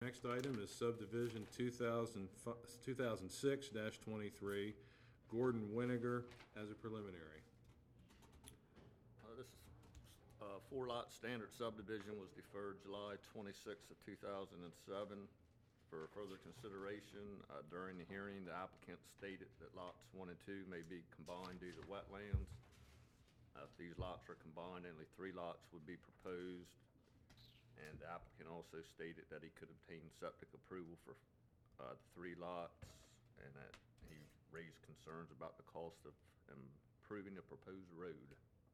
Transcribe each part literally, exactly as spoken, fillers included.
next item is subdivision two thousand six twenty-three, Gordon Winiger as a preliminary. Uh, This is, uh, four-lot standard subdivision was deferred July twenty-sixth of two thousand seven. For further consideration, uh, during the hearing, the applicant stated that lots one and two may be combined due to wetlands. Uh, If these lots are combined, only three lots would be proposed. And the applicant also stated that he could obtain septic approval for uh, the three lots, and that he raised concerns about the cost of improving the proposed road.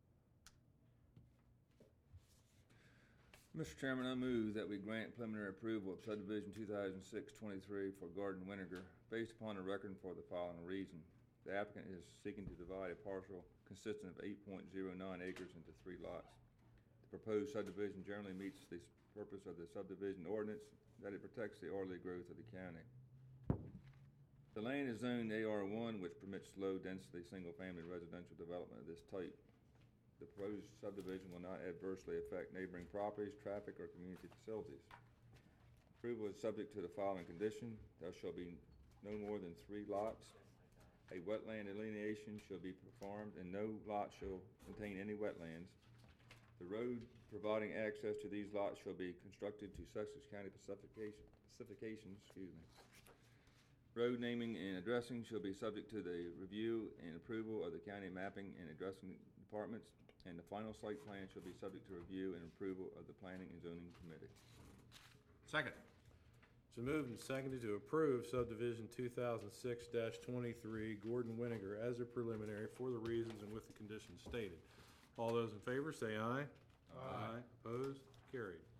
Mister Chairman, I move that we grant preliminary approval of subdivision two thousand six twenty-three for Gordon Winiger based upon a record for the following reason. The applicant is seeking to divide a parcel consisting of eight point zero nine acres into three lots. The proposed subdivision generally meets the purpose of the subdivision ordinance, that it protects the orderly growth of the county. The land is zoned A R one, which permits low-density, single-family residential development of this type. The proposed subdivision will not adversely affect neighboring properties, traffic, or community facilities. Approval is subject to the following condition. There shall be no more than three lots. A wetland delineation shall be performed, and no lot shall contain any wetlands. The road providing access to these lots shall be constructed to Sussex County specification, specifications, excuse me. Road naming and addressing shall be subject to the review and approval of the county mapping and addressing departments, and the final site plan shall be subject to review and approval of the planning and zoning committee. Second. It's been moved and seconded to approve subdivision two thousand six twenty-three, Gordon Winiger as a preliminary for the reasons and with the conditions stated. All those in favor say aye. Aye. Opposed? Carried.